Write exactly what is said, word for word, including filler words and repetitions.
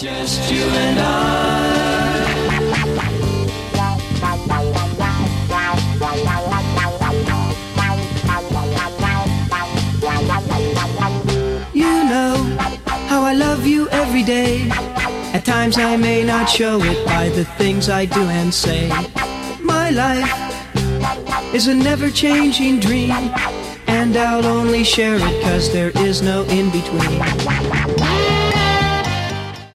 Just you and I. You know how I love you every day. At times I may not show it by the things I do and say. My life is a never-changing dream, and I'll only share it 'cause there is no in-between.